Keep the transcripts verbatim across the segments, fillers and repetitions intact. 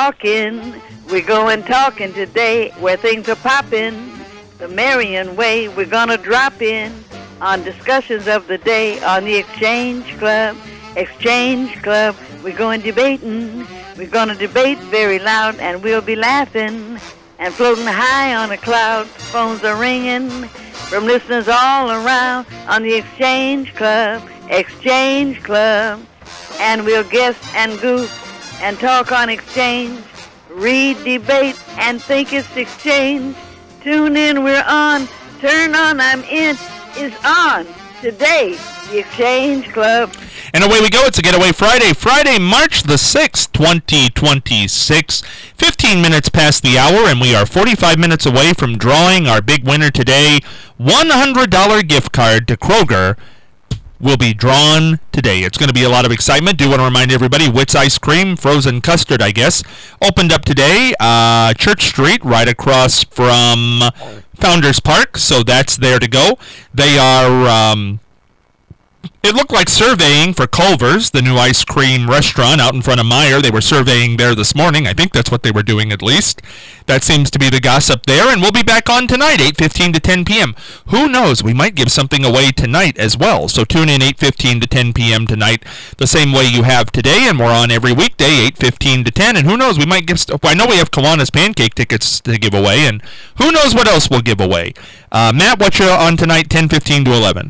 talking. We're going talking today where things are popping. The Marion way, we're going to drop in on discussions of the day on the Exchange Club. Exchange Club, we're going debating. We're going to debate very loud, and we'll be laughing and floating high on a cloud. Phones are ringing from listeners all around on the Exchange Club. Exchange Club. And we'll guess and goof and talk on exchange, read, debate, and think it's exchange. Tune in, we're on. Turn on, I'm in. Is on today, the Exchange Club. And away we go. It's a Getaway Friday. Friday, March the sixth, twenty twenty-six. fifteen minutes past the hour, and we are forty-five minutes away from drawing our big winner today. one hundred dollars gift card to Kroger will be drawn today. It's going to be a lot of excitement. Do want to remind everybody, Witt's Ice Cream, frozen custard, I guess, opened up today, uh, Church Street, right across from Founders Park, so that's there to go. They are, um, it looked like surveying for Culver's, the new ice cream restaurant out in front of Meijer. They were surveying there this morning. I think that's what they were doing at least. That seems to be the gossip there, and we'll be back on tonight, eight fifteen to ten p.m. Who knows? We might give something away tonight as well. So tune in eight fifteen to ten p.m. tonight, the same way you have today, and we're on every weekday, eight fifteen to ten. And who knows? We might give. St- I know we have Kiwanis Pancake tickets to give away, and who knows what else we'll give away. Uh, Matt, what you on tonight, ten fifteen to eleven?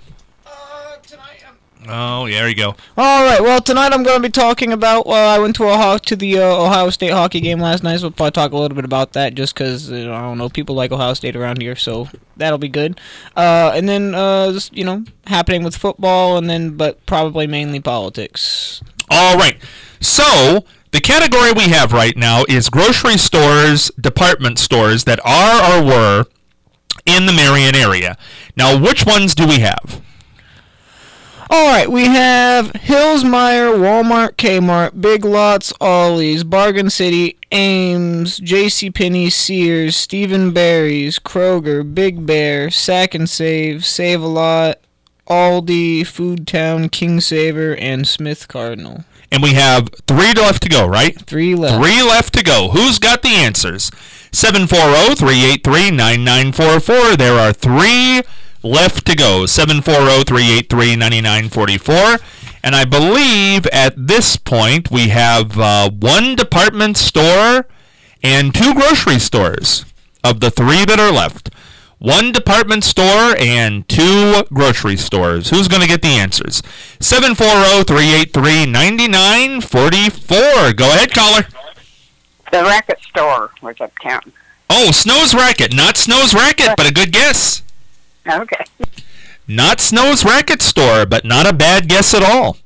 Oh, yeah, there you go. All right, well, tonight I'm going to be talking about, uh, I went to, a, to the uh, Ohio State hockey game last night, so we'll probably talk a little bit about that, just because, you know, I don't know, people like Ohio State around here, so that'll be good. Uh, and then, uh, just, you know, happening with football, and then, but probably mainly politics. All right, so the category we have right now is grocery stores, department stores that are or were in the Marion area. Now, which ones do we have? All right, we have Hills, Meijer, Walmart, Kmart, Big Lots, Ollie's, Bargain City, Ames, JCPenney, Sears, Stephen Barry's, Kroger, Big Bear, Sack and Save, Save-A-Lot, Aldi, Food Town, King Saver, and Smith Cardinal. And we have three left to go, right? Three left. Three left to go. Who's got the answers? seven four zero, three eight three, nine nine four four. There are three left to go. seven four zero, three eight three, nine nine four four. And I believe at this point we have uh, one department store and two grocery stores of the three that are left. One department store and two grocery stores. Who's going to get the answers? seven four zero, three eight three, nine nine four four. Go ahead, caller. The racket store was uptown. Oh, Snow's Racket. Not Snow's Racket, but a good guess. Okay. Not Snow's Racket Store, but not a bad guess at all.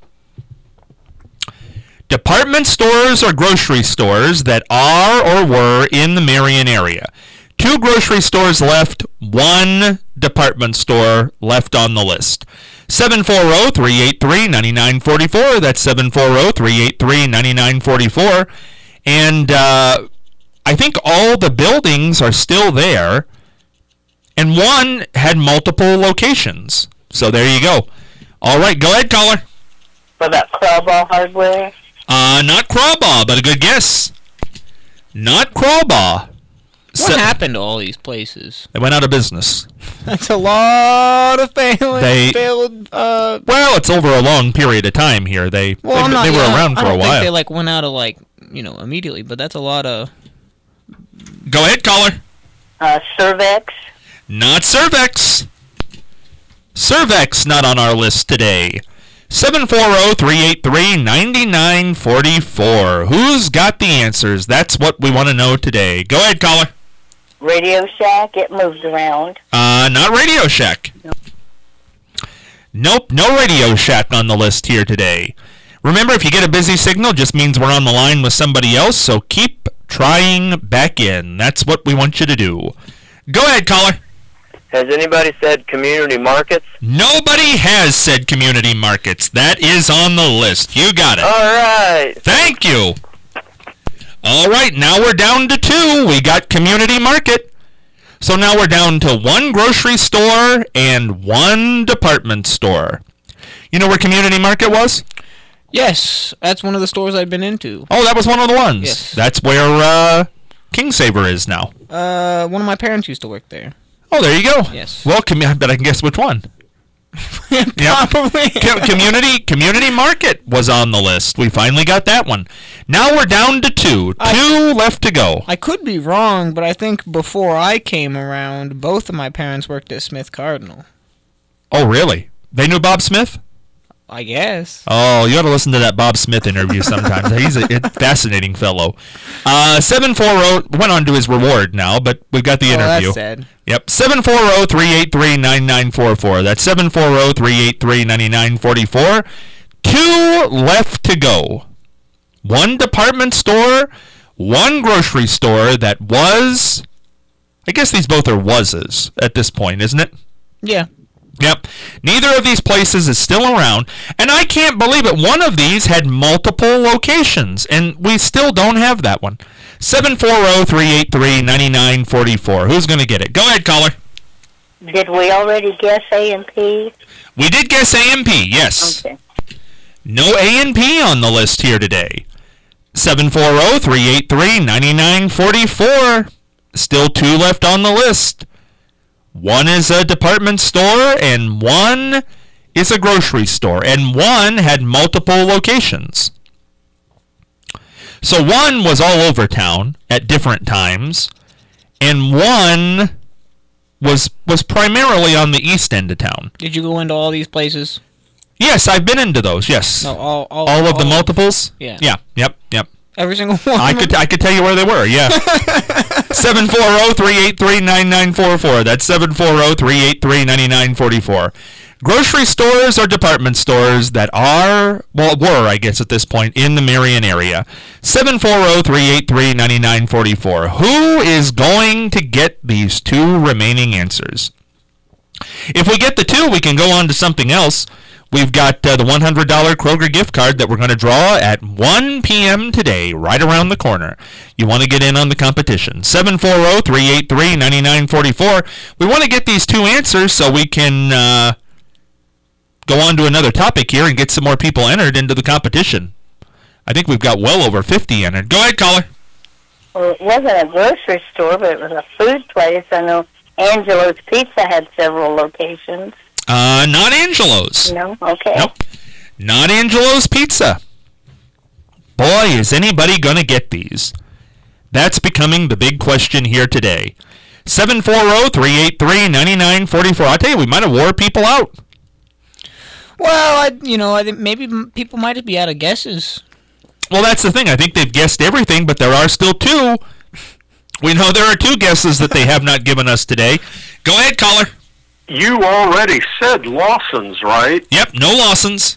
Department stores or grocery stores that are or were in the Marion area. Two grocery stores left, one department store left on the list. seven four zero, three eight three, nine nine four four. That's seven four zero, three eight three, nine nine four four. And uh, I think all the buildings are still there. And one had multiple locations. So there you go. All right, go ahead, caller. For that Crawball Hardware? Uh, not Crawball, but a good guess. Not Crawball. What Se- happened to all these places? They went out of business. That's a lot of failing, They- failed, uh... Well, it's over a long period of time here. They Well, they, I'm not, they were yeah, around for I don't a while. think they, like, went out of, like, you know, immediately, but that's a lot of... Go ahead, caller. Uh, Cervex? Not Cervex. Cervex not on our list today. seven four zero, three eight three, nine nine four four. Who's got the answers? That's what we want to know today. Go ahead, caller. Radio Shack? It moves around. Uh, not Radio Shack. Nope. Nope, no Radio Shack on the list here today. Remember, if you get a busy signal, just means we're on the line with somebody else, so keep trying back in. That's what we want you to do. Go ahead, caller. Has anybody said community markets? Nobody has said community markets. That is on the list. You got it. All right. Thank you. All right, now we're down to two. We got community market. So now we're down to one grocery store and one department store. You know where community market was? Yes, that's one of the stores I've been into. Oh, that was one of the ones. Yes. That's where uh, Kingsaver is now. Uh, one of my parents used to work there. Oh, there you go. Yes. Well, com- I bet I can guess which one. Probably. Com- community Community Market was on the list. We finally got that one. Now we're down to two. I- two left to go. I could be wrong, but I think before I came around, both of my parents worked at Smith Cardinal. Oh, really? They knew Bob Smith? I guess. Oh, you ought to listen to that Bob Smith interview sometimes. He's a, a fascinating fellow. Uh, seven four zero went on to his reward now, but we've got the Oh, interview. that's sad. Yep, seven four zero, three eight three, nine nine four four. That's seven four zero, three eight three, nine nine four four. Two left to go. One department store, one grocery store that was... I guess these both are was's at this point, isn't it? Yeah. Yep. Neither of these places is still around, and I can't believe it. One of these had multiple locations, and we still don't have that one. seven four zero, three eight three, nine nine four four. Who's going to get it? Go ahead, caller. Did we already guess A and P? We did guess A and P, yes. Okay. No A and P on the list here today. seven four zero, three eight three, nine nine four four. Still two left on the list. One is a department store, and one is a grocery store, and one had multiple locations. So one was all over town at different times, and one was was primarily on the east end of town. Did you go into all these places? Yes, I've been into those, yes. No, all all, all of the multiples? Yeah. Yeah, yep, yep. Every single one. I could I could tell you where they were, yeah. seven four zero, three eight three, nine nine four four. That's seven four zero, three eight three, nine nine four four. Grocery stores or department stores that are, well, were, I guess, at this point, in the Marion area. seven four zero, three eight three, nine nine four four. Who is going to get these two remaining answers? If we get the two, we can go on to something else. We've got uh, the one hundred dollars Kroger gift card that we're going to draw at one p.m. today, right around the corner. You want to get in on the competition. seven four zero, three eight three, nine nine four four. We want to get these two answers so we can uh, go on to another topic here and get some more people entered into the competition. I think we've got well over fifty entered. Go ahead, caller. Well, it wasn't a grocery store, but it was a food place. I know Angelo's Pizza had several locations. Uh, not Angelo's. No? Okay. Nope. Not Angelo's Pizza. Boy, is anybody going to get these? That's becoming the big question here today. seven four zero, three eight three, nine nine four four. I tell you, we might have wore people out. Well, I you know, I think maybe m- people might be out of guesses. Well, that's the thing. I think they've guessed everything, but there are still two. We know there are two guesses that they have not given us today. Go ahead, caller. You already said Lawson's, right? Yep, no Lawson's.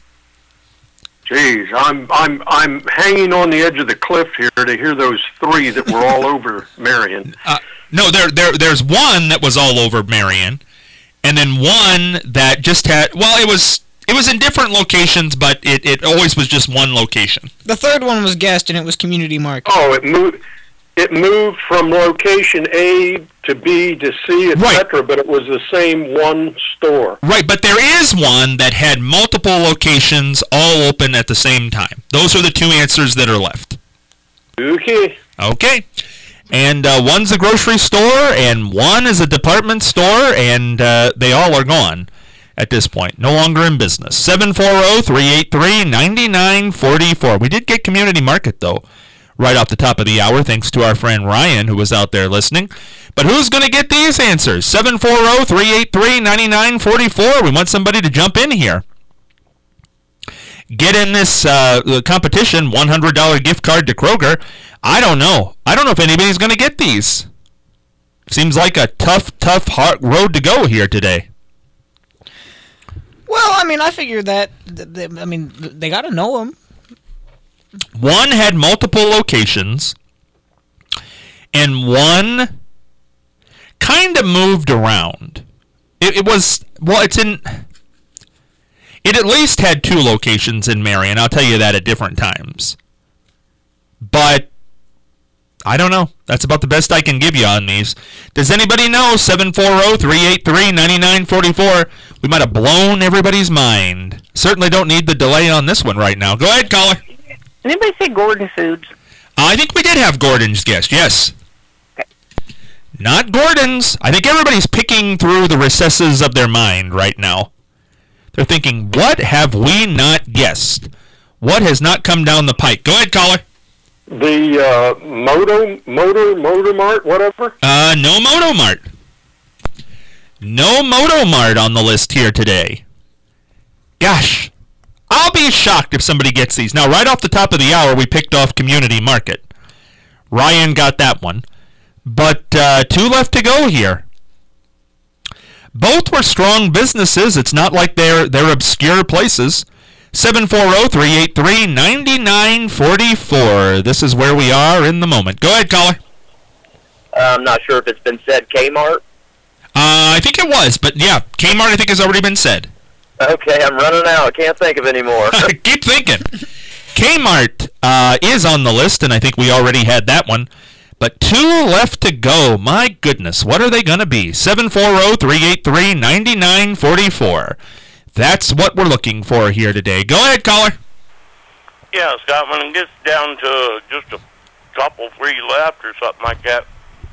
Jeez, I'm I'm I'm hanging on the edge of the cliff here to hear those three that were all over Marion. Uh, no, there, there, there's one that was all over Marion, and then one that just had. Well, it was it was in different locations, but it, it always was just one location. The third one was guessed, and it was Community Market. Oh, it moved. It moved from location A to B to C, et cetera, Right. but it was the same one store. Right, but there is one that had multiple locations all open at the same time. Those are the two answers that are left. Okay. Okay. And uh, one's a grocery store, and one is a department store, and uh, they all are gone at this point. No longer in business. seven four zero, three eight three, nine nine four four. We did get Community Market, though, right off the top of the hour, thanks to our friend Ryan, who was out there listening. But who's going to get these answers? seven four zero, three eight three, nine nine four four. We want somebody to jump in here. Get in this uh, competition, one hundred dollars gift card to Kroger. I don't know. I don't know if anybody's going to get these. Seems like a tough, tough hard road to go here today. Well, I mean, I figured that. th- th- I mean, th- they got to know them. One had multiple locations, and one kind of moved around. It, it was, well, it's in, it at least had two locations in Marion. I'll tell you that at different times. But I don't know. That's about the best I can give you on these. Does anybody know? seven four zero, three eight three, nine nine four four. We might have blown everybody's mind. Certainly don't need the delay on this one right now. Go ahead, caller. Anybody say Gordon Foods? I think we did have Gordon's guest, yes. Okay. Not Gordon's. I think everybody's picking through the recesses of their mind right now. They're thinking, what have we not guessed? What has not come down the pike? Go ahead, caller. The uh, Moto, Motor, Motor Mart, whatever? Uh, no Moto Mart. No Moto Mart on the list here today. Gosh, I'll be shocked if somebody gets these. Now, right off the top of the hour, we picked off Community Market. Ryan got that one. But uh, two left to go here. Both were strong businesses. It's not like they're they're obscure places. seven four zero, three eight three, nine nine four four. This is where we are in the moment. Go ahead, caller. Uh, I'm not sure if it's been said. Kmart? Uh, I think it was, but yeah, Kmart I think has already been said. Okay, I'm running out. I can't think of any more. Keep thinking. Kmart uh, is on the list, and I think we already had that one. But two left to go. My goodness, what are they going to be? seven four zero, three eight three, nine nine four four. That's what we're looking for here today. Go ahead, caller. Yeah, Scott, when it gets down to just a couple, three left or something like that,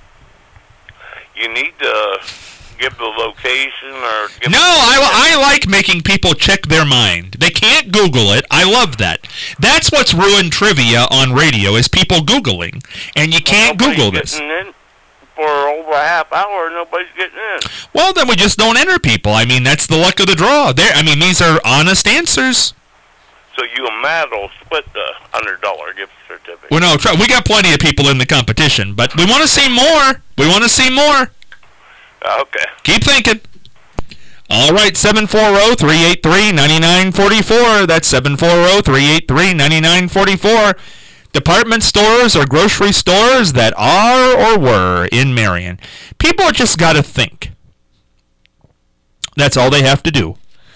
you need to give the location or... Give no, I, I like making people check their mind. They can't Google it. I love that. That's what's ruined trivia on radio, is people Googling. And you can't Nobody's Google this. In for over a half hour, nobody's getting in. Well, then we just don't enter people. I mean, that's the luck of the draw. There, I mean, these are honest answers. So you and Matt will split the one hundred dollar gift certificate. Well, no, try, we got plenty of people in the competition, but we want to see more. We want to see more. Okay. Keep thinking. All right, seven four zero, three eight three, nine nine four four. That's seven four zero, three eight three, nine nine four four. Department stores or grocery stores that are or were in Marion. People just got to think. That's all they have to do.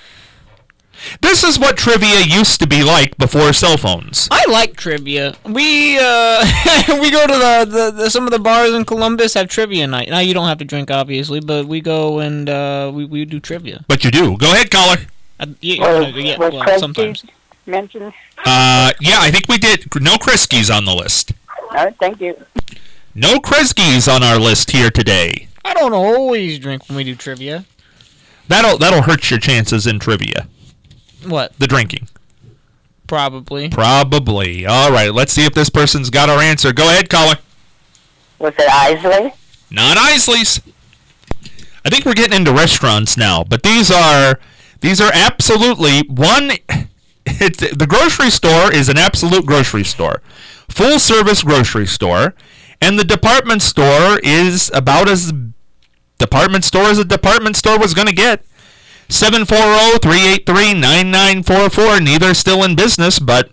This is what trivia used to be like before cell phones. I like trivia. We uh, we go to the, the, the some of the bars in Columbus have trivia night. Now you don't have to drink, obviously, but we go and uh, we we do trivia. But you do. Go ahead, caller. Uh, yeah, Was, yeah, was well, Kresge's sometimes. mentioned? Uh, yeah, I think we did. No Kresge's on the list. All right, thank you. No Kresge's on our list here today. I don't always drink when we do trivia. That'll that'll hurt your chances in trivia. What? The drinking. Probably. Probably. All right, let's see if this person's got our answer. Go ahead, caller. Was it Isley? Not Isley's. I think we're getting into restaurants now, but these are these are absolutely one. It's, the grocery store is an absolute grocery store, full service grocery store, and the department store is about as department store as a department store was going to get. seven four zero, three eight three, nine nine four four. Neither still in business, but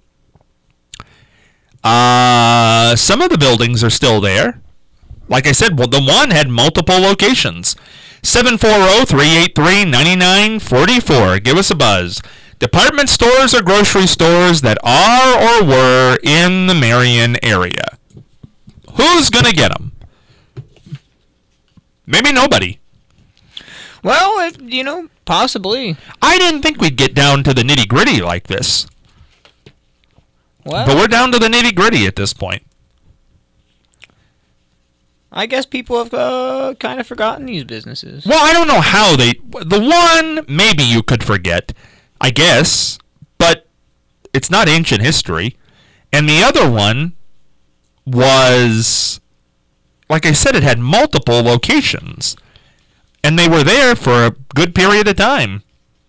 uh, some of the buildings are still there. Like I said, well, the one had multiple locations. seven four zero, three eight three, nine nine four four. Give us a buzz. Department stores or grocery stores that are or were in the Marion area. Who's going to get them? Maybe nobody. Well, if, you know, possibly. I didn't think we'd get down to the nitty-gritty like this. Well, But we're down to the nitty-gritty at this point. I guess people have uh, kind of forgotten these businesses. Well, I don't know how they... The one, maybe you could forget, I guess, but it's not ancient history. And the other one was... Like I said, it had multiple locations. And they were there for a good period of time.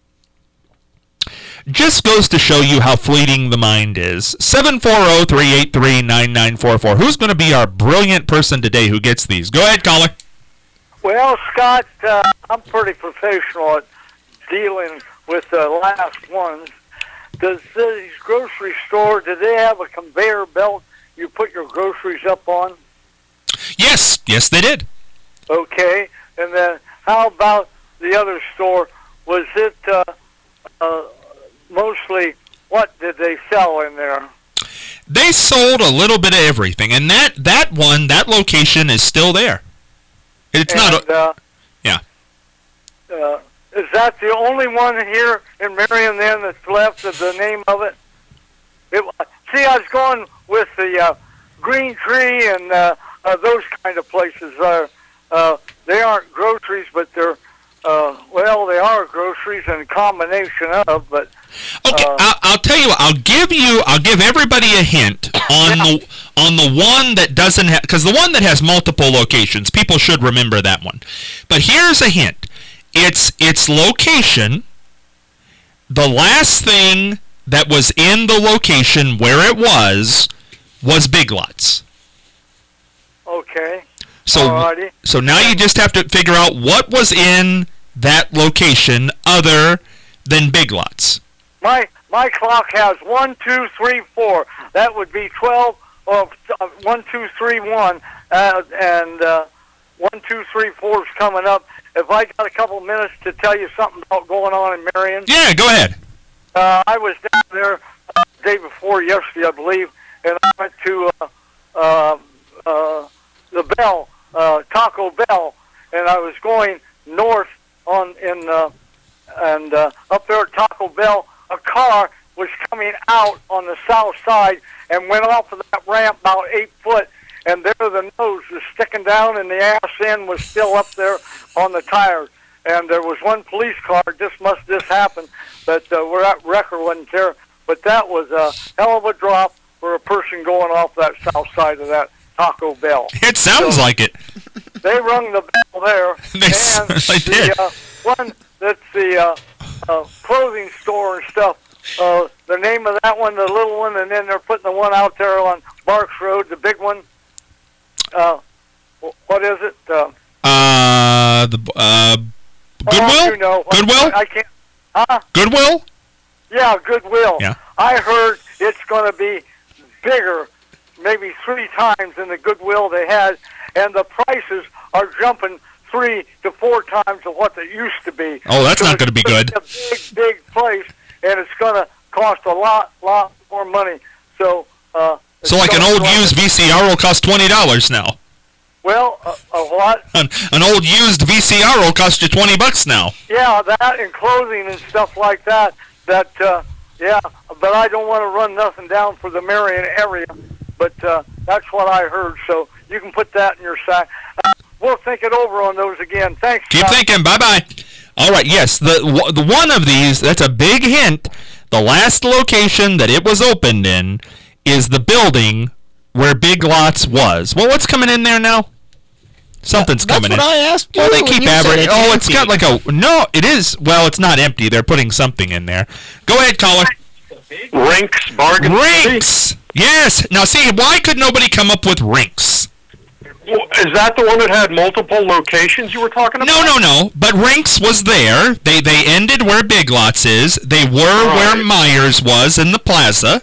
Just goes to show you how fleeting the mind is. seven four zero, three eight three, nine nine four four. Who's going to be our brilliant person today who gets these? Go ahead, caller. Well, Scott, uh, I'm pretty professional at dealing with the last ones. Does these grocery store, do they have a conveyor belt you put your groceries up on? Yes, yes they did. Okay, and then how about the other store? Was it uh, uh, mostly, what did they sell in there? They sold a little bit of everything, and that, that one, that location is still there. It's and, not a... Uh, yeah. Uh, is that the only one here in Marion then that's left of the name of it? it see, I was going with the uh, Green Tree and uh, uh, those kind of places. Uh, uh, they aren't groceries, but they're, uh, well, they are groceries and a combination of, but... Okay, uh, I'll, I'll tell you what, I'll give you, I'll give everybody a hint on the on the one that doesn't have, because the one that has multiple locations, people should remember that one. But here's a hint. It's its location, the last thing that was in the location where it was, was Big Lots. Okay. So, Alrighty. so now you just have to figure out what was in that location other than Big Lots. My my clock has one, two, three, four. That would be twelve. Or uh, one, two, three, one, uh, and uh, one, two, three, four is coming up. If I got a couple minutes to tell you something about going on in Marion. Yeah, go ahead. Uh, I was down there uh, the day before yesterday, I believe, and I went to uh, uh, uh, the Bell, uh, Taco Bell, and I was going north on in uh, and uh, up there at Taco Bell. A car was coming out on the south side and went off of that ramp about eight foot, and there the nose was sticking down and the ass end was still up there on the tires. And there was one police car, this must this happen, but uh, we're at Wrecker wasn't there. But that was a hell of a drop for a person going off that south side of that Taco Bell. It sounds so, like it. They rung the bell there. They and certainly did. The uh, one that's the uh, uh, clothing store and stuff, uh, the name of that one, the little one, and then they're putting the one out there on Barks Road, the big one. Uh, what is it? Uh, uh the uh, Goodwill? Oh, you know. Goodwill? I, I can't. Huh? Goodwill? Yeah, Goodwill. Yeah. I heard it's going to be bigger, maybe three times than the Goodwill they had, and the prices are jumping three to four times of what they used to be. Oh, that's so not going to be good. It's a big, big place, and it's going to cost a lot, lot more money. So, uh, so like an old used V C R will cost twenty dollars now. Well, uh, a what? An, an old used V C R will cost you twenty bucks now. Yeah, that and clothing and stuff like that. That, uh, yeah, but I don't want to run nothing down for the Marion area. But uh, that's what I heard. So you can put that in your sack. Uh, we'll think it over on those again. Thanks. Keep Scott. thinking. Bye-bye. All right, yes, the, the one of these, that's a big hint. The last location that it was opened in is the building where Big Lots was. Well, what's coming in there now? Something's That's coming in. what I asked you Well, they when keep you said averaging. it's Oh, it's got empty. like a... No, it is. Well, it's not empty. They're putting something in there. Go ahead, caller. Rinks, bargain. Rinks! Yes! Now, see, why could nobody come up with Rinks? Well, is that the one that had multiple locations you were talking about? No, no, no. But Rinks was there. They they ended where Big Lots is. They were Right. where Myers was in the plaza.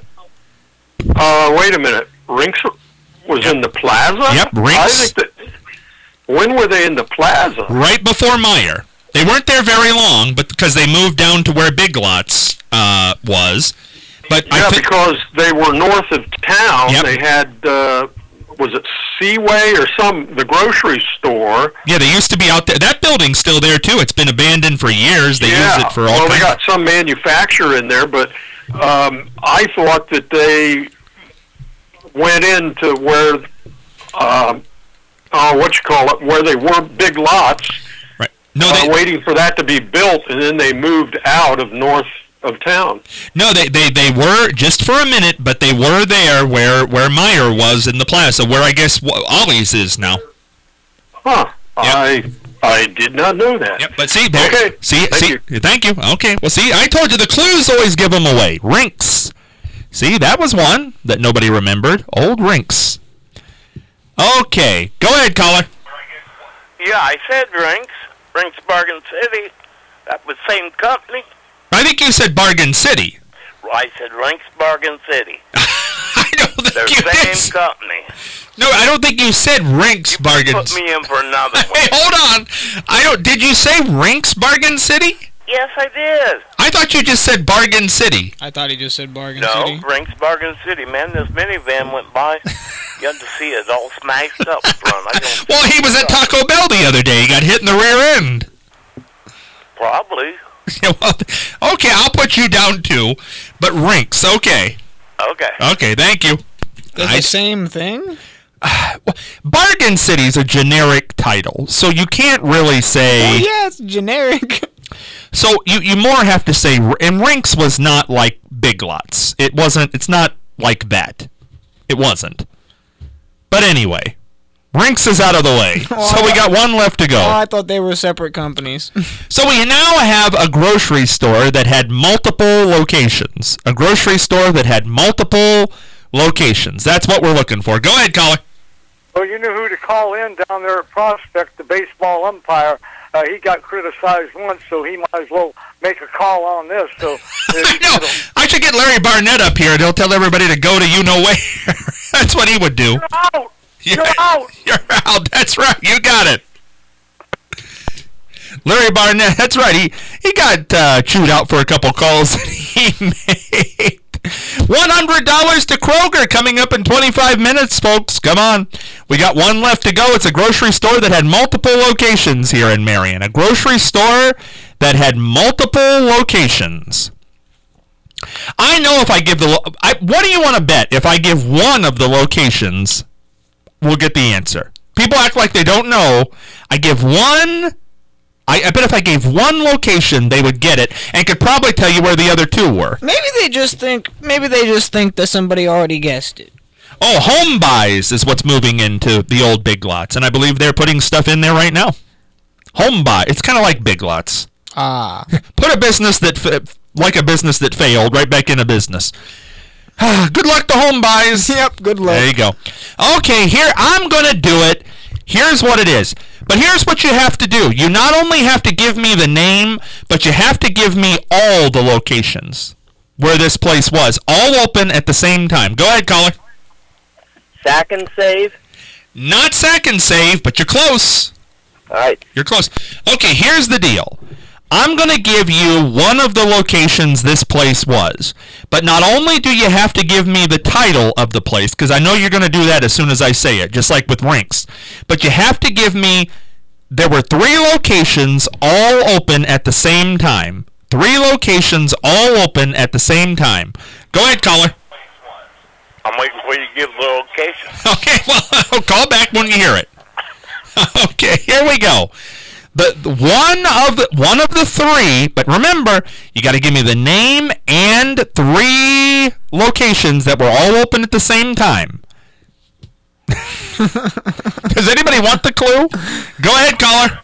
Uh, wait a minute. Rinks was Yep. in the plaza? Yep, I Rinks. think that, when were they in the plaza? Right before Meyer. They weren't there very long, but because they moved down to where Big Lots uh, was. But Yeah, I think because they were north of town. Yep. They had, uh, was it Seaway or some, the grocery store. yeah, they used to be out there. That building's still there too. It's been abandoned for years. They yeah. use it for all well, they kinds. got some manufacturer in there, but um, I thought that they went into where, um, oh, what you call it, where they were Big Lots, Right. No, uh, they waiting for that to be built, and then they moved out of north of town. no they, they they were just for a minute, but they were there where where Meyer was in the plaza, where I guess w- Ollie's is now. Huh. I I did not know that. Yep. But see, there, Okay. see, Thank see. you. Thank you. Okay. Well, see, I told you the clues always give them away. Rinks. See, that was one that nobody remembered. Old Rinks. Okay. Go ahead, caller. Yeah, I said Rinks. Rinks Bargain City. That was same company. I think you said Bargain City. I said Rinks Bargain City. I don't think They're you same did. company. No, I don't think you said Rinks Bargain. Put me in for another one. Wait, hold on. I don't. Did you say Rinks Bargain City? Yes, I did. I thought you just said Bargain City. I thought he just said Bargain No, City. Rinks Bargain City, man. This minivan went by. You had to see it all smashed up front. I don't Well, he was at Taco Bell the other day. He got hit in the rear end. Probably. Yeah, well, okay, I'll put you down too. But Rinks, okay. Okay. Okay, thank you. They're I- the same thing? Well, Bargain City's a generic title, so you can't really say. Oh, yeah, it's generic. So you, you more have to say, and Rinks was not like Big Lots. It wasn't, it's not like that. It wasn't. But anyway, Rinks is out of the way. Oh, So we got one left to Oh, go. I thought they were separate companies. So we now have a grocery store that had multiple locations. A grocery store that had multiple locations. That's what we're looking for. Go ahead, caller. Well, you knew who to call in down there at Prospect, the baseball umpire. Uh, he got criticized once, so he might as well make a call on this. So, I know. I should get Larry Barnett up here, and he'll tell everybody to go to you know where. That's what he would do. You're out! Yeah. You're out! You're out. That's right. You got it. Larry Barnett. That's right. He he got uh, chewed out for a couple calls that he made. one hundred dollars to Kroger coming up in twenty-five minutes, folks. Come on. We got one left to go. It's a grocery store that had multiple locations here in Marion. A grocery store that had multiple locations. I know if I give the... Lo- I, what do you want to bet? If I give one of the locations, we'll get the answer. People act like they don't know. I give one... I, I bet if I gave one location, they would get it, and could probably tell you where the other two were. Maybe they just think. Maybe they just think that somebody already guessed it. Oh, Home Buys is what's moving into the old Big Lots, and I believe they're putting stuff in there right now. Home Buy. It's kind of like Big Lots. Ah. Put a business that, fa- like a business that failed, right back in a business. Good luck to Home Buys. Yep. Good luck. There you go. Okay, here I'm gonna do it. Here's what it is. But here's what you have to do. You not only have to give me the name, but you have to give me all the locations where this place was, all open at the same time. Go ahead, caller. Sack and Save. Not Sack and Save, but you're close. All right. You're close. Okay, here's the deal. I'm going to give you one of the locations this place was. But not only do you have to give me the title of the place, because I know you're going to do that as soon as I say it, just like with Rinks. But you have to give me, there were three locations all open at the same time. Three locations all open at the same time. Go ahead, caller. I'm waiting for you to give the location. Okay, well, call back when you hear it. Okay, here we go. The, the one of the, one of the three, but remember, you got to give me the name and three locations that were all open at the same time. Does anybody want the clue? Go ahead, caller.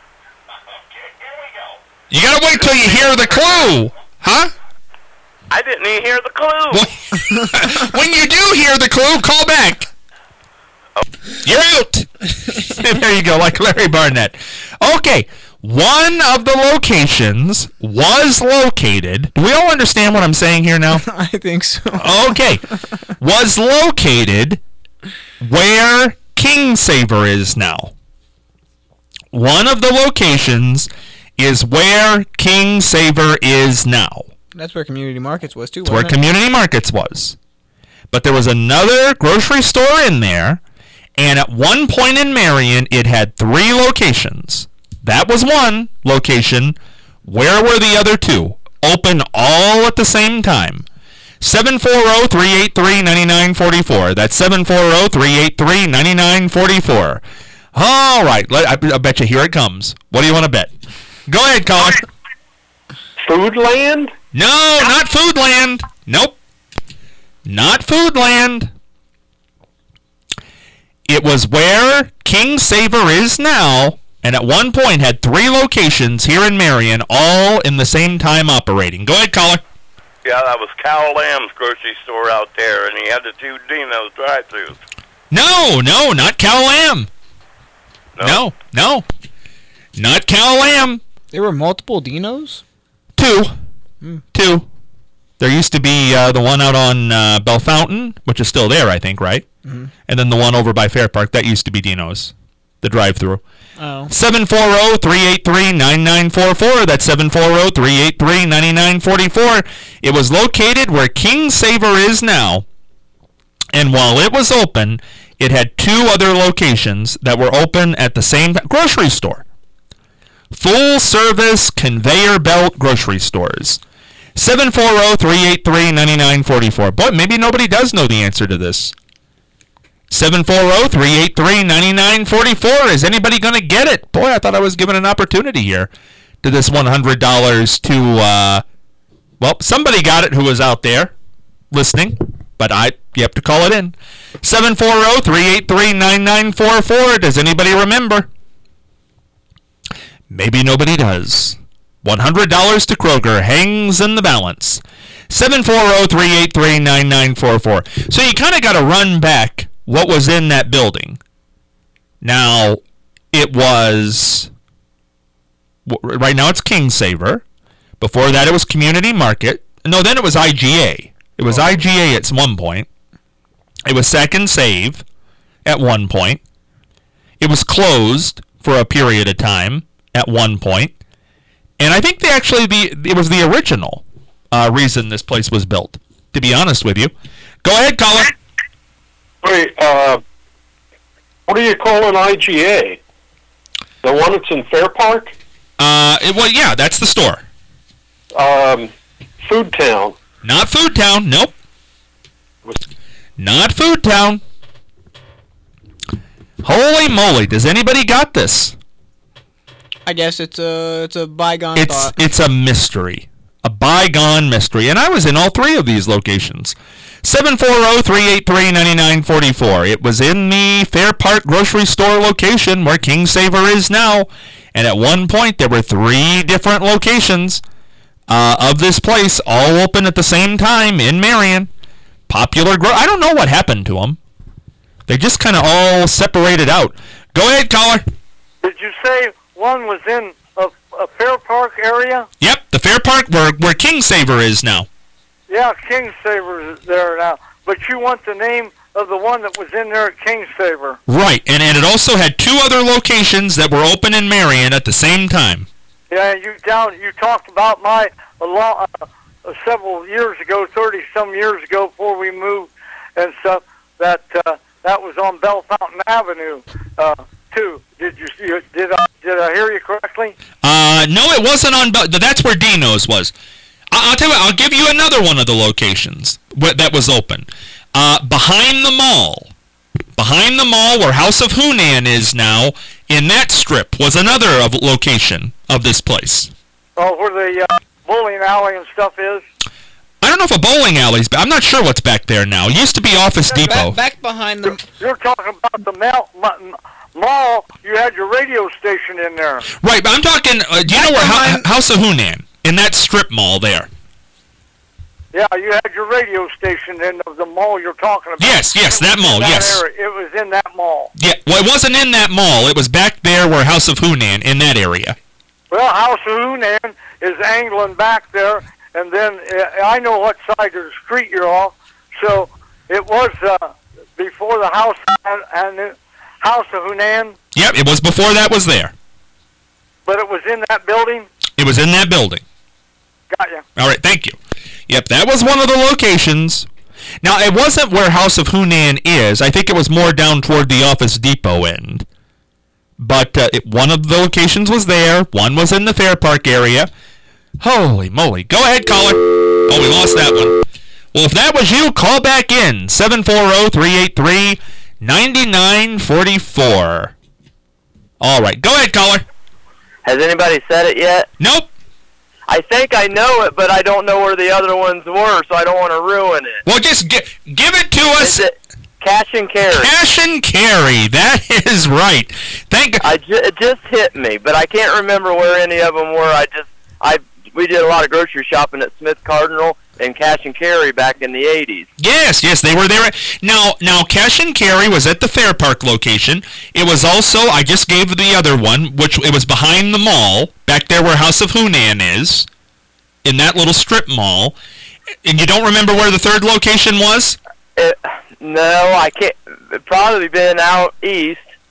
You got to wait till you hear the clue, huh? I didn't even hear the clue. Well, when you do hear the clue, call back. You're out. There you go, like Larry Barnett. Okay, one of the locations was located. Do we all understand what I'm saying here now? I think so. Okay, was located where King Saver is now. One of the locations is where King Saver is now. That's where Community Markets was, too, That's where wasn't it? Community Markets was. But there was another grocery store in there, and at one point in Marion, it had three locations. That was one location. Where were the other two? Open all at the same time. seven four zero, three eight three, nine nine four four. That's seven four zero, three eight three, nine nine four four. All right. Let, I, I bet you here it comes. What do you want to bet? Go ahead, caller. Foodland? No, not Foodland. Nope. Not Foodland. It was where King Saver is now, and at one point had three locations here in Marion, all in the same time operating. Go ahead, caller. Yeah, that was Cal Lamb's grocery store out there, and he had the two Dino's drive-thrus. No, no, not Cal Lamb. No? No, no. Not Cal Lamb. There were multiple Dinos? Two. Two. There used to be uh, the one out on uh, Bell Fountain, which is still there, I think, right? Mm-hmm. And then the one over by Fair Park, that used to be Dino's. the drive-through. Oh. seven four zero, three eight three, nine nine four four. That's seven four zero, three eight three, nine nine four four. It was located where King Saver is now. And while it was open, it had two other locations that were open at the same grocery store. Full-service conveyor belt grocery stores. seven four zero, three eight three, nine nine four four. Boy, maybe nobody does know the answer to this. seven four zero, three eight three, nine nine four four. Is anybody going to get it? Boy, I thought I was given an opportunity here to this one hundred dollars to, uh, well, somebody got it who was out there listening, but I, you have to call it in. seven four zero, three eight three, nine nine four four. Does anybody remember? Maybe nobody does. one hundred dollars to Kroger hangs in the balance. seven four zero, three eight three, nine nine four four. So you kind of got to run back what was in that building. Now, it was, right now it's King Saver. Before that it was Community Market. No, then it was I G A. It was I G A at one point. It was Sack and Save at one point. It was closed for a period of time at one point. And I think they actually, the it was the original uh, reason this place was built, to be honest with you. Go ahead, caller. Wait, uh, what do you call an I G A? The one that's in Fair Park? Uh, it, well, yeah, that's the store. Um, Food Town. Not Food Town, nope. Not Food Town. Holy moly, does anybody got this? I guess it's a it's a bygone It's thought. it's a mystery. A bygone mystery. And I was in all three of these locations. seven four zero, three eight three, nine nine four four. It was in the Fair Park grocery store location where King Saver is now. And at one point, there were three different locations uh, of this place, all open at the same time in Marion. Popular gro- I don't know what happened to them. They just kind of all separated out. Go ahead, caller. Did you say one was in a, a Fair Park area? Yep, the Fair Park where, where King Saver is now. Yeah, King Saver is there now. But you want the name of the one that was in there at King Saver. Right, and, and it also had two other locations that were open in Marion at the same time. Yeah, you down. You talked about my a long, uh, uh, several years ago, thirty some years ago, before we moved and stuff. That uh, that was on Bell Fountain Avenue uh, too. Did you, you did I did I hear you correctly? Uh, no, it wasn't on. Bell- that's where Dino's was. I- I'll tell you what. I'll give you another one of the locations wh- that was open. Uh, behind the mall, behind the mall where House of Hunan is now, in that strip was another of location of this place. Oh, where the uh, bowling alley and stuff is. I don't know if a bowling alley's, but I'm not sure what's back there now. It used to be Office back, Depot. back behind the You're talking about the mall. Mall. You had your radio station in there. Right, but I'm talking. Uh, do you know where Ho- House of Hunan in that strip mall there? Yeah, you had your radio station in the mall you're talking about. Yes, yes, that mall. That yes. area. It was in that mall. Yeah, well, it wasn't in that mall. It was back there where House of Hunan, in that area. Well, House of Hunan is angling back there, and then uh, I know what side of the street you're off. So it was uh, before the house and, and the House of Hunan. Yep, it was before that was there. But it was in that building. It was in that building. Got you. All right, thank you. Yep, that was one of the locations. Now, it wasn't where House of Hunan is. I think it was more down toward the Office Depot end. But uh, it, one of the locations was there. One was in the Fair Park area. Holy moly. Go ahead, caller. Oh, we lost that one. Well, if that was you, call back in. seven four zero, three eight three, nine nine four four. All right, go ahead, caller. Has anybody said it yet? Nope. I think I know it, but I don't know where the other ones were, so I don't want to ruin it. Well, just gi- give it to us. Is it cash and carry? Cash and carry. That is right. Thank God. I ju- it just hit me, but I can't remember where any of them were. I just, I, we did a lot of grocery shopping at Smith Cardinal and cash and carry back in the eighties. Yes, yes, they were there. Now, now, cash and carry was at the Fair Park location. It was also, I just gave the other one, which it was behind the mall, back there where House of Hunan is, in that little strip mall. And you don't remember where the third location was? It, no, I can't. It probably been out east.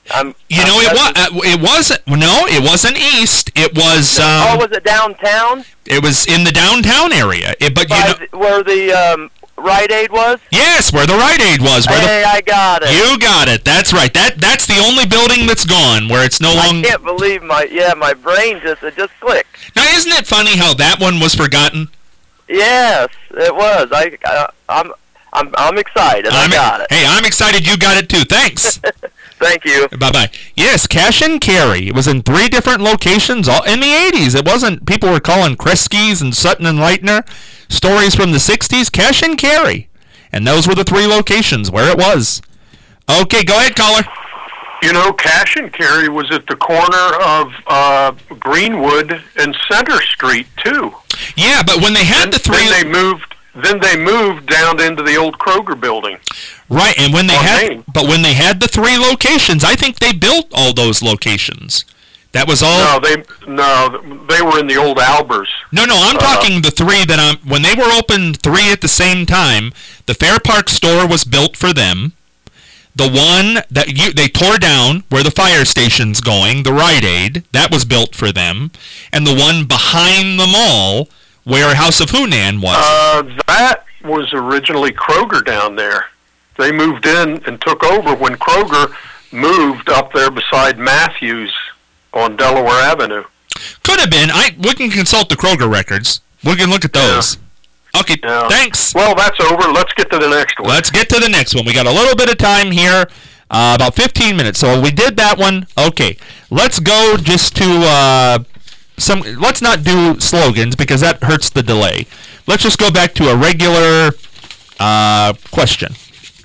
I'm, You know, it was. Uh, it wasn't. No, it wasn't east. It was. Um, oh, was it downtown? It was in the downtown area. It, but you By know, the, where the um, Rite Aid was? yes, where the Rite Aid was. Where Hey, the, I got it. you got it. That's right. That that's the only building that's gone where it's no I longer. can't believe my yeah my brain just it just clicked. Now, isn't it funny how that one was forgotten? Yes, it was. I, I I'm I'm I'm excited. I I'm, got it. Hey, I'm excited you got it too. Thanks. Thank you. Bye bye. Yes, Cash and Carry. It was in three different locations all in the eighties. It wasn't people were calling Kresge's and Sutton and Leitner stories from the sixties. Cash and Carry. And those were the three locations where it was. Okay, go ahead, caller. You know, Cash and Carry was at the corner of uh, Greenwood and Center Street too. Yeah, but when they had the three, Then they moved. Then they moved down into the old Kroger building. right, and when they on had, Main. but when they had the three locations, I think they built all those locations. That was all. No, they no, they were in the old Albers. No, no, I'm Uh, talking the three that I'm. When they were opened, three at the same time. The Fair Park store was built for them. The one that you they tore down where the fire station's going, the Rite Aid, that was built for them, and the one behind the mall where House of Hunan was. Uh, that was originally Kroger down there. They moved in and took over when Kroger moved up there beside Matthews on Delaware Avenue. Could have been. I we can consult the Kroger records. We can look at those. Okay, Yeah. thanks. Well, that's over. Let's get to the next one. Let's get to the next one. We got a little bit of time here, uh, about fifteen minutes. So we did that one. Okay, let's go just to uh, some. Let's not do slogans because that hurts the delay. Let's just go back to a regular uh, question.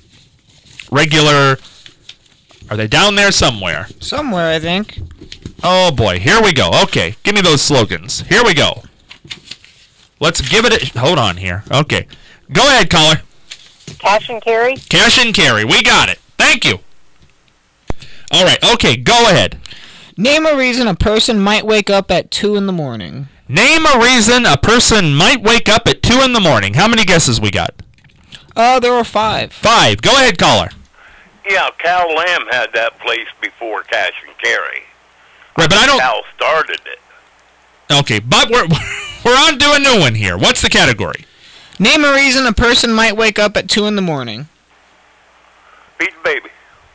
Regular. Are they down there somewhere? Somewhere, I think. Oh boy, here we go. Okay, give me those slogans. Here we go. Let's give it a... Hold on here. Okay. Go ahead, caller. Cash and Carry? Cash and Carry. We got it. Thank you. All right. Okay, go ahead. Name a reason a person might wake up at two in the morning. Name a reason a person might wake up at two in the morning. How many guesses we got? Uh, there were five. Five. Go ahead, caller. Yeah, Cal Lamb had that place before Cash and Carry. Right, but I don't... Cal started it. Okay, but we're we're on to a new one here. What's the category? Name a reason a person might wake up at two in the morning. Feed the baby.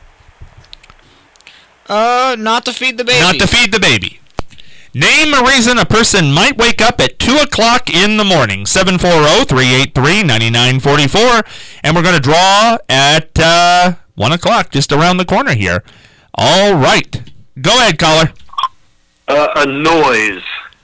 Uh, not to feed the baby. Not to feed the baby. Name a reason a person might wake up at two o'clock in the morning. seven four zero, three eight three, nine nine four four. And we're going to draw at uh, one o'clock, just around the corner here. All right. Go ahead, caller. Uh, a noise.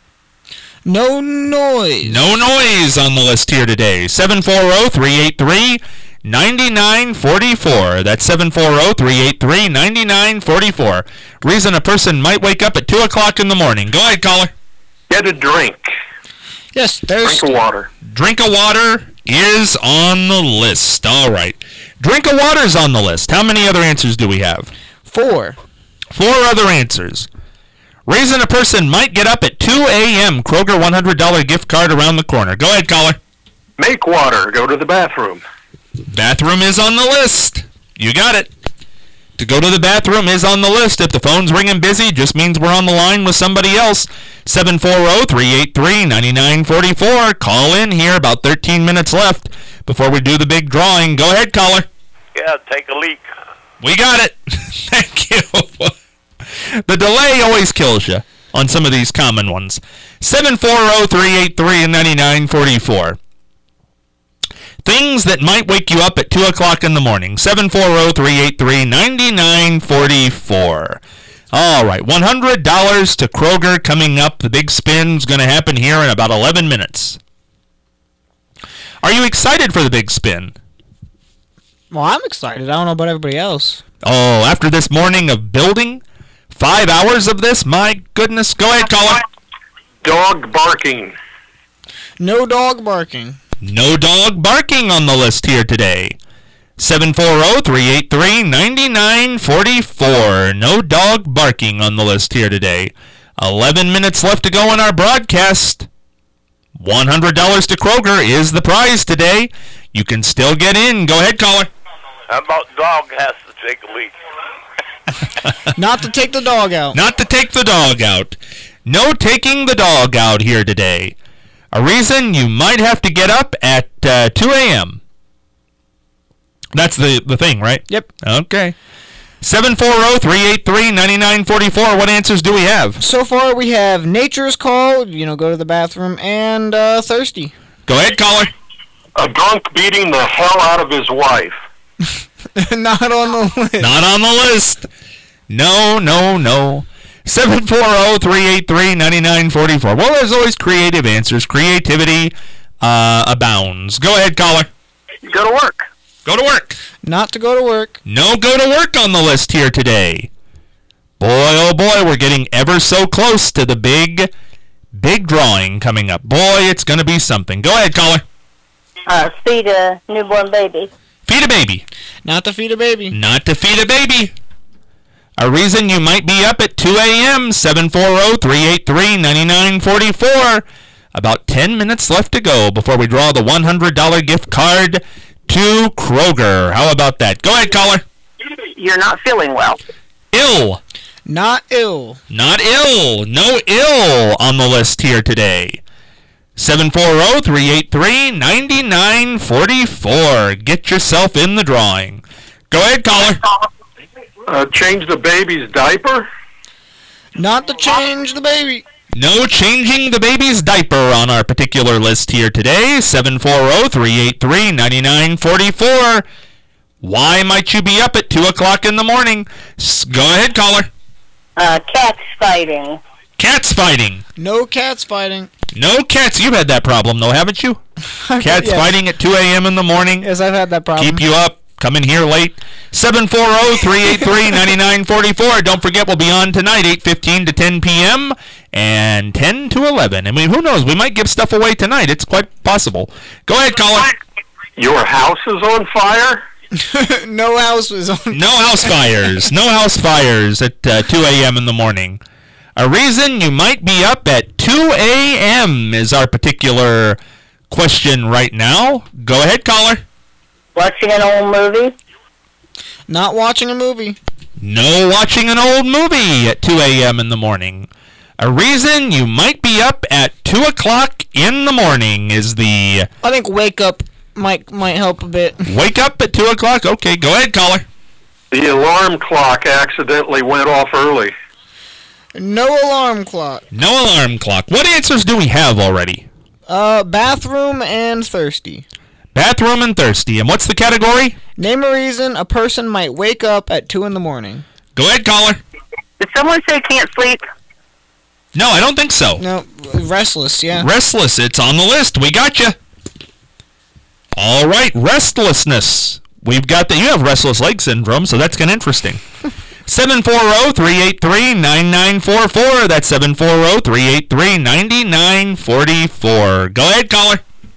No noise. No noise on the list here today. seven four zero, three eight three, nine nine four four. That's seven four zero, three eight three, nine nine four four. Reason a person might wake up at two o'clock in the morning. Go ahead, caller. Get a drink. Yes, Drink thirsty. of water. Drink of water is on the list. All right. Drink of water is on the list. How many other answers do we have? Four. Four other answers. Reason a person might get up at two a.m. Kroger one hundred dollars gift card around the corner. Go ahead, caller. Make water. Go to the bathroom. Bathroom is on the list. You got it. To go to the bathroom is on the list. If the phone's ringing busy, just means we're on the line with somebody else. seven four zero, three eight three, nine nine four four. Call in here. About thirteen minutes left before we do the big drawing. Go ahead, caller. Yeah, take a leak. We got it. Thank you. The delay always kills you on some of these common ones. seven four zero, three eight three, nine nine four four. Things that might wake you up at two o'clock in the morning. seven four zero, three eight three, nine nine four four. All right, one hundred dollars to Kroger coming up. The big spin's going to happen here in about eleven minutes. Are you excited for the big spin? Well, I'm excited. I don't know about everybody else. Oh, after this morning of building, five hours of this, my goodness. Go ahead, caller. Dog barking. No dog barking. No dog barking on the list here today. seven four zero, three eight three, nine nine four four. No dog barking on the list here today. eleven minutes left to go in our broadcast. one hundred dollars to Kroger is the prize today. You can still get in. Go ahead, caller. How about dog has to take a leak? Not to take the dog out. Not to take the dog out. No taking the dog out here today. A reason you might have to get up at uh, two a.m. That's the, the thing, right? Yep. Okay. seven four zero, three eight three, nine nine four four. What answers do we have? So far, we have Nature's Call, you know, go to the bathroom, and uh, Thirsty. Go ahead, caller. A drunk beating the hell out of his wife. Not on the list. Not on the list. No, no, no. seven four zero, three eight three, nine nine four four. Well, there's always creative answers. Creativity uh, abounds. Go ahead, caller. Go to work. Go to work. Not to go to work. No go to work on the list here today. Boy, oh boy, we're getting ever so close to the big, big drawing coming up. Boy, it's going to be something. Go ahead, caller. Uh, feed a newborn baby. Feed a baby. Not to feed a baby. Not to feed a baby. A reason you might be up at two a.m. seven four zero, three eight three, nine nine four four. About ten minutes left to go before we draw the one hundred dollars gift card to Kroger. How about that? Go ahead, caller. You're not feeling well. Ill. Not ill. Not ill. No ill on the list here today. seven four zero, three eight three, nine nine four four. Get yourself in the drawing. Go ahead, caller. Uh, change the baby's diaper. Not to change the baby. No changing the baby's diaper on our particular list here today. seven four zero, three eight three, nine nine four four. Why might you be up at two o'clock in the morning? S- go ahead, caller. Uh, cats fighting. Cats fighting. No cats fighting. No cats. You've had that problem, though, haven't you? Cats Yes. fighting at two a.m. in the morning. Yes, I've had that problem. Keep you up. Come in here late. seven four zero, three eight three, nine nine four four. Don't forget, we'll be on tonight, eight fifteen to ten p.m. and ten to eleven. I mean, who knows? We might give stuff away tonight. It's quite possible. Go ahead, caller. Your house is on fire. No house was on. No house fires. No house fires at uh, two a.m. in the morning. A reason you might be up at two a.m. is our particular question right now. Go ahead, caller. Watching an old movie. Not watching a movie. No watching an old movie at two a.m. in the morning. A reason you might be up at two o'clock in the morning is the... I think wake up might might help a bit. Wake up at two o'clock? Okay, go ahead, caller. The alarm clock accidentally went off early. No alarm clock. No alarm clock. What answers do we have already? Uh, bathroom and thirsty. Bathroom and thirsty. And what's the category? Name a reason a person might wake up at two in the morning. Go ahead, caller. Did someone say can't sleep? No, I don't think so. No, restless, yeah. Restless. It's on the list. We got you. All right, restlessness. We've got that. You have restless leg syndrome, so that's kind of interesting. seven four zero, three eight three, nine nine four four. That's seven four zero, three eight three, nine nine four four. Go ahead, caller.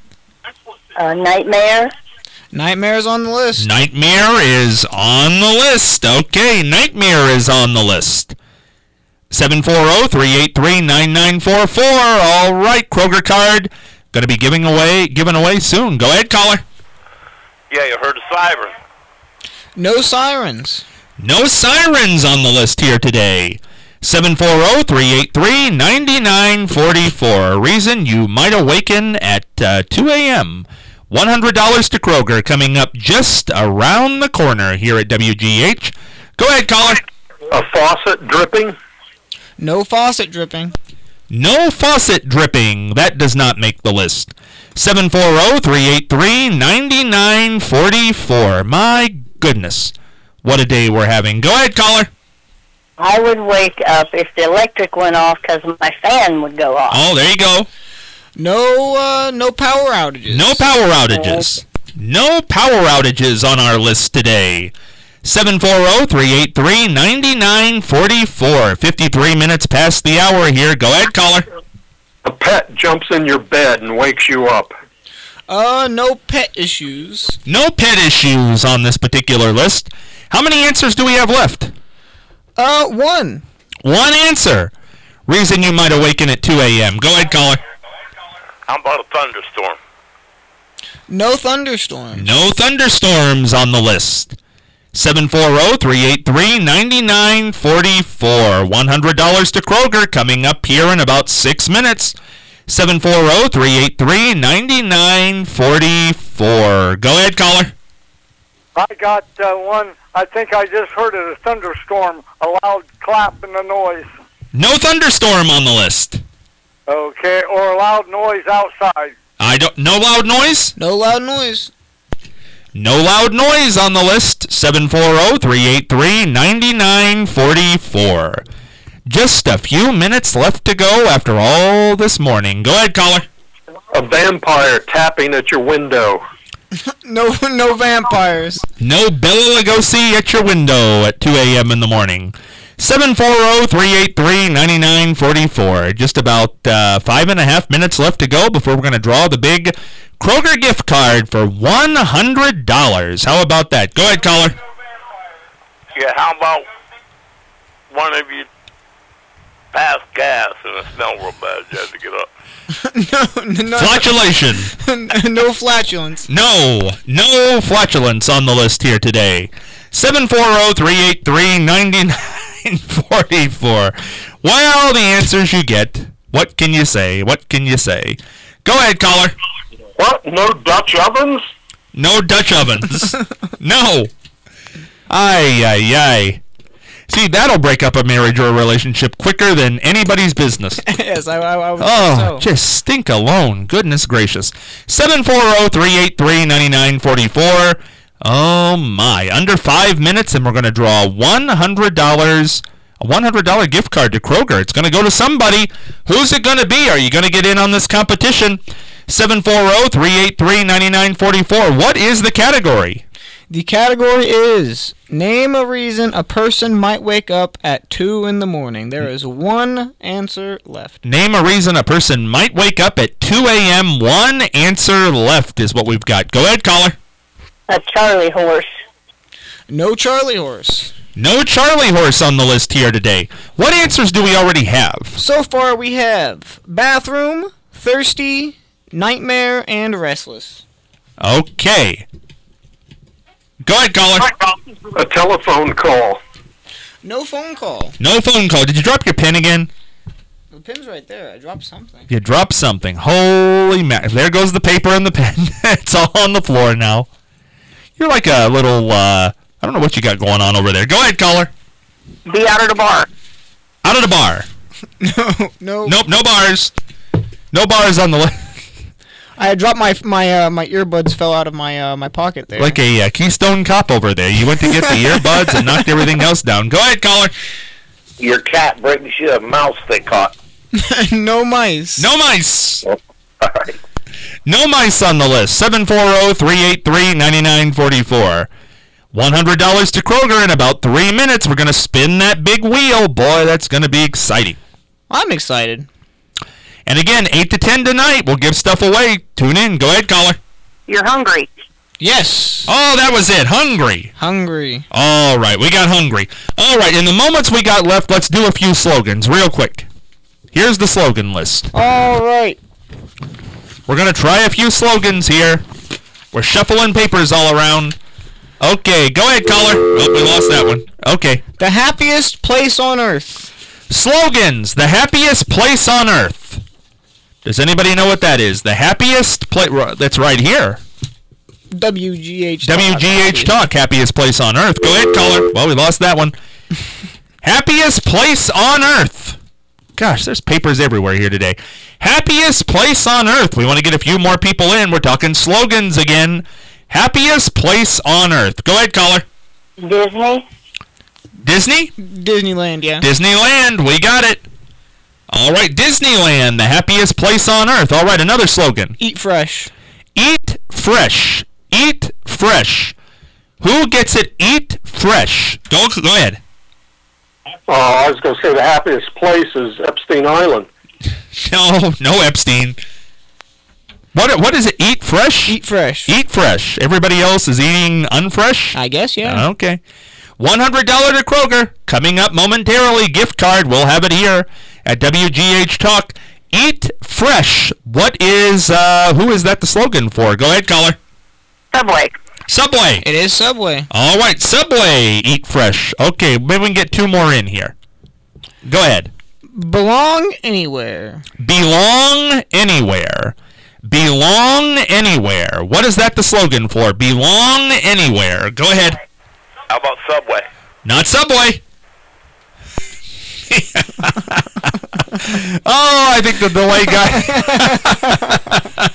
Uh, nightmare. Nightmare's on the list. Nightmare is on the list. Okay, nightmare is on the list. seven four zero, three eight three, nine nine four four. All right, Kroger card. Going to be giving away, given away soon. Go ahead, caller. Yeah, you heard a siren. No sirens. No sirens on the list here today. seven four zero, three eight three, nine nine four four. Reason you might awaken at uh, two a.m. one hundred dollars to Kroger coming up just around the corner here at W G H. Go ahead, caller. A faucet dripping. No faucet dripping. No faucet dripping. That does not make the list. seven four zero, three eight three, nine nine four four. My goodness. What a day we're having. Go ahead, caller. I would wake up if the electric went off because my fan would go off. Oh, there you go. No, uh, no power outages. No power outages. No power outages on our list today. seven four zero, three eight three, nine nine four four. fifty-three minutes past the hour here. Go ahead, caller. A pet jumps in your bed and wakes you up. Uh, no pet issues. No pet issues on this particular list. How many answers do we have left? Uh, one. One answer. Reason you might awaken at two a.m. Go ahead, caller. How about a thunderstorm? No thunderstorms. No thunderstorms on the list. seven four zero, three eight three, nine nine four four. one hundred dollars to Kroger coming up here in about six minutes. seven four zero, three eight three, nine nine four four. Go ahead, caller. I got uh, one. I think I just heard of a thunderstorm, a loud clap and a noise. No thunderstorm on the list. Okay, or a loud noise outside. I don't. No loud noise? No loud noise. No loud noise on the list. seven four zero, three eight three, nine nine four four. Just a few minutes left to go after all this morning. Go ahead, caller. A vampire tapping at your window. no no vampires. No Bela Lugosi at your window at two a.m. in the morning. seven four zero, three eight three, nine nine four four. Just about uh, five and a half minutes left to go before we're going to draw the big Kroger gift card for one hundred dollars. How about that? Go ahead, caller. Yeah, how about one of you pass gas and it smelled real bad, you had to get up? no, no, Flatulation. No flatulence. No, no flatulence on the list here today. seven four zero, three eight three, nine nine four four. Well, the answers you get. What can you say? What can you say? Go ahead, caller. What? No Dutch ovens? No Dutch ovens. No. Ay, ay, ay. See, that'll break up a marriage or a relationship quicker than anybody's business. Yes, I, I, I would Oh, think so. just stink alone. Goodness gracious. seven four zero, three eight three, nine nine four four. Oh, my. Under five minutes, and we're going to draw one hundred dollars, a one hundred dollars gift card to Kroger. It's going to go to somebody. Who's it going to be? Are you going to get in on this competition? seven four zero, three eight three, nine nine four four. What is the category? The category is name a reason a person might wake up at two in the morning. There is one answer left. Name a reason a person might wake up at two a.m. One answer left is what we've got. Go ahead, caller. A Charlie horse. No Charlie horse. No Charlie horse on the list here today. What answers do we already have? So far we have bathroom, thirsty, nightmare, and restless. Okay. Go ahead, caller. A telephone call. No phone call. No phone call. Did you drop your pen again? The pin's right there. I dropped something. You dropped something. Holy mac. There goes the paper and the pen. It's all on the floor now. You're like a little, uh, I don't know what you got going on over there. Go ahead, caller. Be out of the bar. Out of the bar. No, no. Nope, no bars. No bars on the list. I dropped my my uh, my earbuds fell out of my uh, my pocket there. Like a uh, Keystone Cop over there. You went to get the earbuds and knocked everything else down. Go ahead, caller. Your cat brings you a mouse they caught. No mice. No mice. Oh, all right. No mice on the list. seven four zero, three eight three, nine nine four four. one hundred dollars to Kroger in about three minutes. We're going to spin that big wheel. Boy, that's going to be exciting. I'm excited. And again, eight to ten tonight. We'll give stuff away. Tune in. Go ahead, caller. You're hungry. Yes. Oh, that was it. Hungry. Hungry. All right. We got hungry. All right. In the moments we got left, let's do a few slogans real quick. Here's the slogan list. All right. We're going to try a few slogans here. We're shuffling papers all around. Okay. Go ahead, caller. Oh, we lost that one. Okay. The happiest place on earth. Slogans. The happiest place on earth. Does anybody know what that is? The happiest place. That's right here. W G H W G H Talk. Happiest place on earth. Go ahead, caller. Well, we lost that one. Happiest place on earth. Gosh, there's papers everywhere here today. Happiest place on earth. We want to get a few more people in. We're talking slogans again. Happiest place on earth. Go ahead, caller. Disney. Disney? Disneyland, yeah. Disneyland. We got it. All right, Disneyland, the happiest place on earth. All right, another slogan. Eat fresh. Eat fresh. Eat fresh. Who gets it? Eat fresh. Go, go ahead. Oh, I was going to say the happiest place is Epstein Island. No, no Epstein. What what is it? Eat fresh? Eat fresh. Eat fresh. Everybody else is eating unfresh? I guess, yeah. Okay. one hundred dollars to Kroger. Coming up momentarily. Gift card. We'll have it here at W G H Talk. Eat fresh. What is, uh, who is that the slogan for? Go ahead, caller. Subway. Subway. It is Subway. All right, Subway. Eat fresh. Okay, maybe we can get two more in here. Go ahead. Belong anywhere. Belong anywhere. Belong anywhere. What is that the slogan for? Belong anywhere. Go ahead. How about Subway? Not Subway. Oh, I think the delay guy.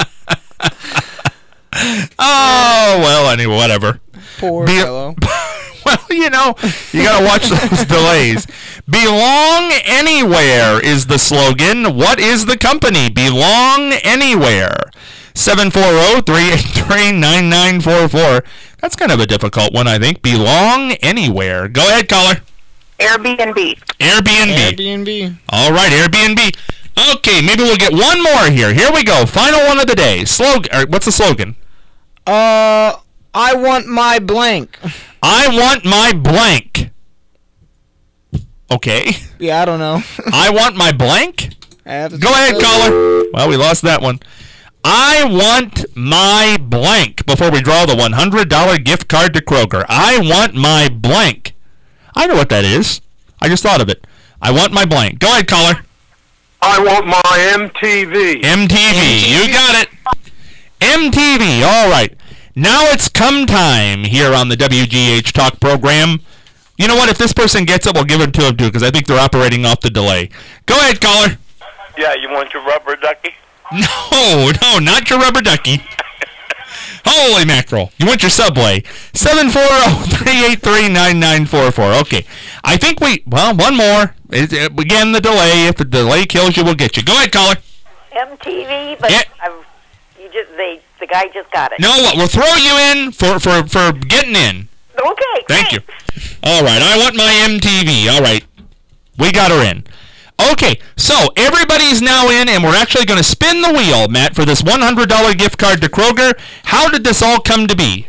Oh, well, anyway, whatever. Poor Be- fellow. Well, you know, you got to watch those delays. Belong anywhere is the slogan. What is the company? Belong anywhere. seven four zero, three eight three, nine nine four four. That's kind of a difficult one, I think. Belong anywhere. Go ahead, caller. Airbnb. Airbnb. Airbnb. All right, Airbnb. Okay, maybe we'll get one more here. Here we go. Final one of the day. Slogan. Or what's the slogan? Uh, I want my blank. I want my blank. Okay. Yeah, I don't know. I want my blank? I have to Go ahead, caller. Well, we lost that one. I want my blank before we draw the one hundred dollars gift card to Kroger. I want my blank. I know what that is. I just thought of it. I want my blank. Go ahead, caller. I want my M T V. M T V. You got it. M T V. All right. Now it's come time here on the W G H Talk program. You know what? If this person gets it, we'll give it to him too, because I think they're operating off the delay. Go ahead, caller. Yeah, you want your rubber ducky? No, no, not your rubber ducky. Holy mackerel. You want your Subway. seven four zero, three eight three, nine nine four four. Okay. I think we, well, one more. It, it, again, the delay. If the delay kills you, we'll get you. Go ahead, caller. M T V, but Yeah. I've, you just they the guy just got it. No, we'll throw you in for, for, for getting in. Okay, Thank you. All right, I want my M T V. All right. We got her in. Okay, so everybody's now in, and we're actually going to spin the wheel, Matt, for this one hundred dollars gift card to Kroger. How did this all come to be?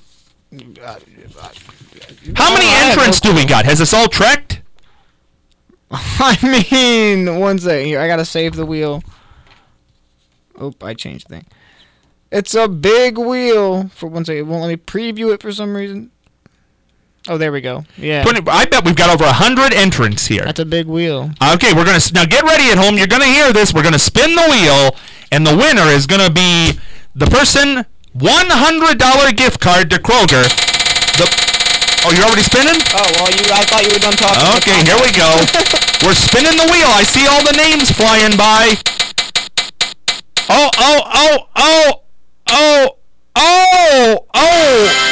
How many entrants do we got? Has this all trekked? I mean, one second here. I gotta save the wheel. Oop, I changed the thing. It's a big wheel. For one second, it won't let me preview it for some reason. Oh, there we go. Yeah. twenty, I bet we've got over one hundred entrants here. That's a big wheel. Okay, we're going to, now get ready at home. You're going to hear this. We're going to spin the wheel, and the winner is going to be the person, one hundred dollars gift card to Kroger. The, oh, you're already spinning? Oh, well, you. I thought you were done talking. Okay, here we go. We're spinning the wheel. I see all the names flying by. Oh, oh, oh, oh, oh, oh, oh.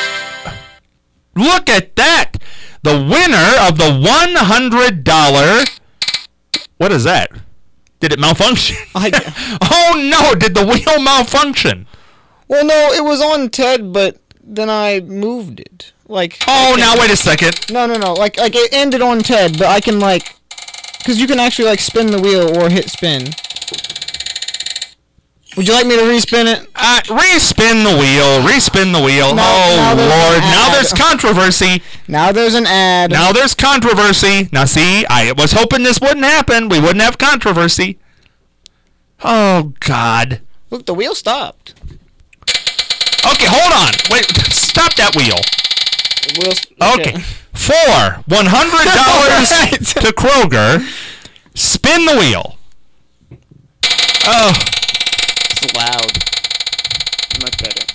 Look at that. The winner of the one hundred dollars. What is that? Did it malfunction? I, Oh, no. Did the wheel malfunction? well, no, it was on Ted, but then I moved it. Like. Oh, now wait a second. No, no, no. Like, like it ended on Ted, but I can like, because you can actually like spin the wheel or hit spin. Would you like me to respin it? Uh, respin the wheel. Respin the wheel. No, oh, now there's Lord. an Now ad. there's controversy. Now there's an ad. Now there's controversy. Now, see, I was hoping this wouldn't happen. We wouldn't have controversy. Oh, God. Look, the wheel stopped. Okay, hold on. Wait, stop that wheel. The wheel. Okay. For one hundred dollars to Kroger, spin the wheel. Oh. It's loud. Much better.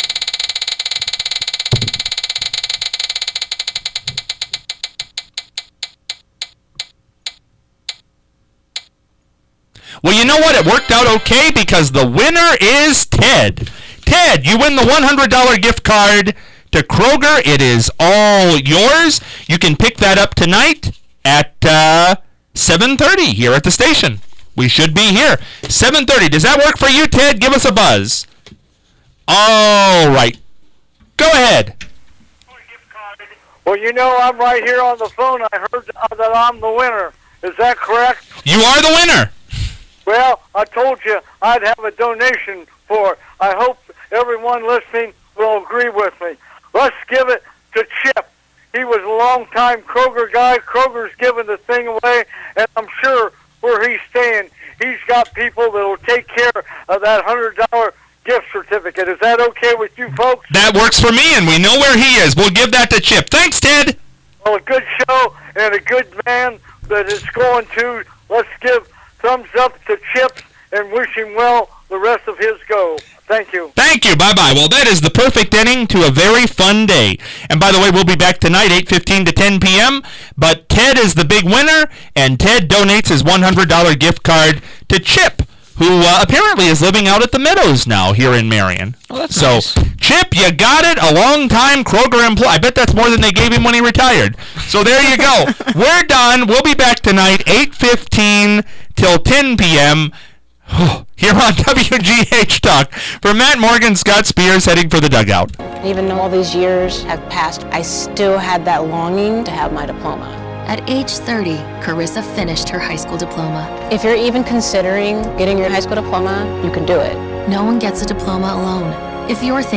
Well, you know what? It worked out okay because the winner is Ted. Ted, you win the one hundred dollars gift card to Kroger. It is all yours. You can pick that up tonight at uh, seven thirty here at the station. We should be here. seven thirty. Does that work for you, Ted? Give us a buzz. All right. Go ahead. Well, you know, I'm right here on the phone. I heard that I'm the winner. Is that correct? You are the winner. Well, I told you I'd have a donation for it. I hope everyone listening will agree with me. Let's give it to Chip. He was a long-time Kroger guy. Kroger's giving the thing away, and I'm sure where he's staying, he's got people that will take care of that one hundred dollars gift certificate. Is that okay with you morning, folks. That works for me, and we know where he is. We'll give that to Chip. Thanks, Ted. Well, a good show and a good man that is going to. Let's give thumbs up to Chip and wish him well the rest of his go. Thank you. Thank you. Bye-bye. Well, that is the perfect ending to a very fun day. And by the way, we'll be back tonight, eight fifteen to ten p.m. But Ted is the big winner, and Ted donates his one hundred dollars gift card to Chip, who uh, apparently is living out at the Meadows now here in Marion. Oh, that's so, nice. Chip, you got it. A long-time Kroger employee. I bet that's more than they gave him when he retired. So there you go. We're done. We'll be back tonight, eight fifteen till ten p.m., here on W G H Talk. For Matt Morgan, Scott Spears heading for the dugout. Even though all these years have passed, I still had that longing to have my diploma. At age thirty, Carissa finished her high school diploma. If you're even considering getting your high school diploma, you can do it. No one gets a diploma alone. If you're thinking